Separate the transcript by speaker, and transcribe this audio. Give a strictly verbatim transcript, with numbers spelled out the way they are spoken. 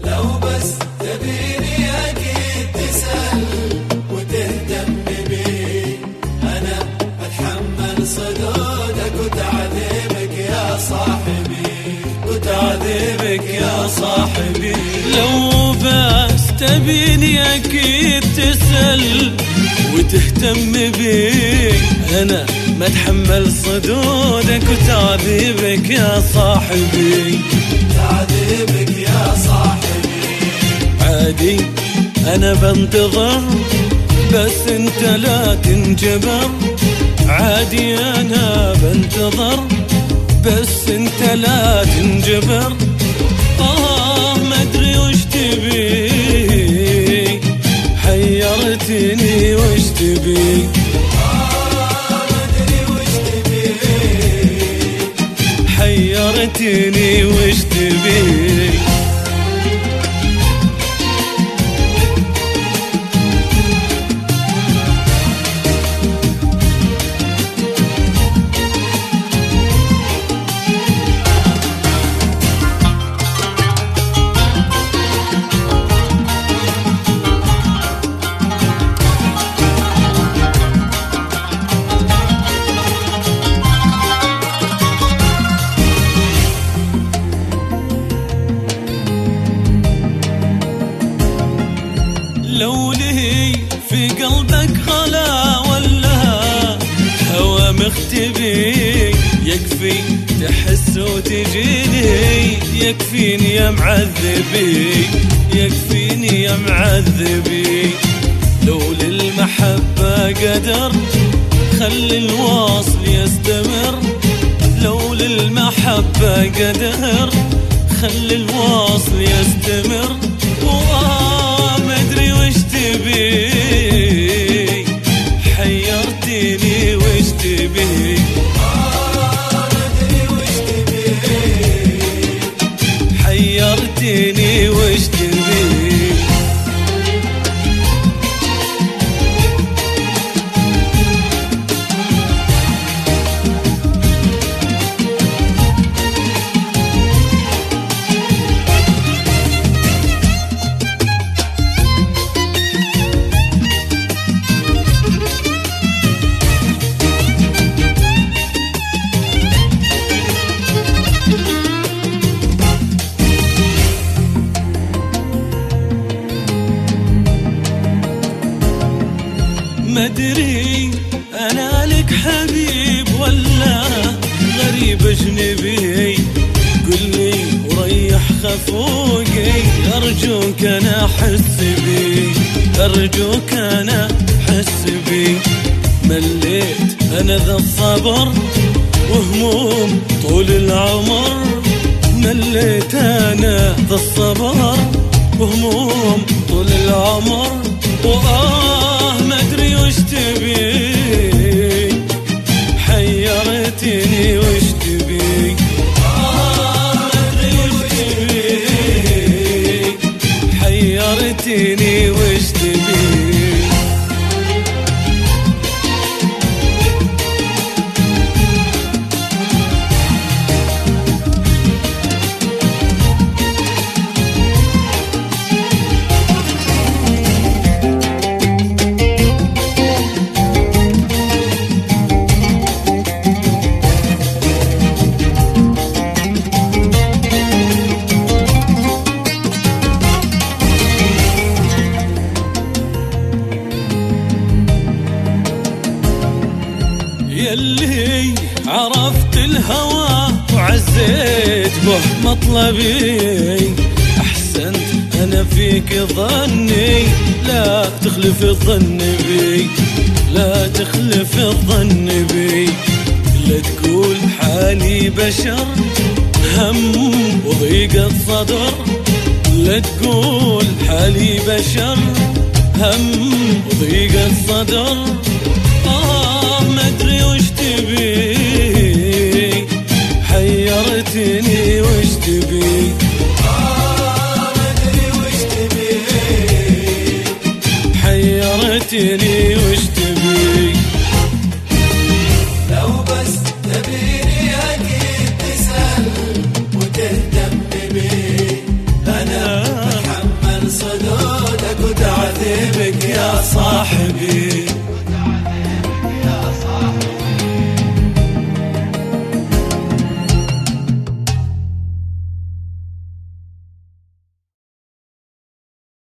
Speaker 1: لو بس تبيني أكيد تسأل وتهتم بي، أنا بتحمل صدودك وتعذيبك يا صاحبي، وتعذيبك يا صاحبي.
Speaker 2: لو بس تبيني أكيد تسأل وتهتم بي، أنا ما اتحمل صدودك وتعذيبك يا صاحبي،
Speaker 1: تعذيبك يا صاحبي.
Speaker 2: عادي أنا بنتظر بس انت لا تنجبر، عادي أنا بنتظر بس انت لا تنجبر. آه ما أدري وش تبي، حيرتني وش تبي، حيرتني وش تبي. لو لهي في قلبك غلا ولا هوى مختبي، يكفي تحس وتجيني، يكفيني يا معذبي، يكفيني يا معذبي. لو للمحبة قدر خلي الواصل يستمر، لو للمحبة قدر خلي الواصل يستمر. وآه ما أدري وش تبي، حيرتني وش تبي،
Speaker 1: آه ما أدري وش تبي،
Speaker 2: حيرتني وش تبي. مدري أنا لك حبيب ولا غريب أجنبي، قلي وريح خفوقي، أرجوك أنا أحس بي، أرجوك أنا أحس بي. مليت أنا ذا الصبر وهموم طول العمر، مليت أنا ذا الصبر وهموم طول العمر. وآه ما أدري وش تبي، حيرتني وش تبي،
Speaker 1: آه ما أدري وش
Speaker 2: تبي، حيرتني وش تبي. يلي عرفت الهوى وعزيت به مطلبي، أحسنت أنا فيك ظني، لا تخلف الظن بي، لا تخلف الظن بي. لا تقول حالي بشر هم وضيق الصدر، لا تقول حالي بشر هم وضيق الصدر. آه ما أدري وش تبي، حيرتني وش تبي،
Speaker 1: آه ما أدري وش تبي،
Speaker 2: حيرتني وش تبي.
Speaker 1: لو بس تبيني أكيد تسأل وتهتم بي، أنا
Speaker 2: عذبك يا صاحبي.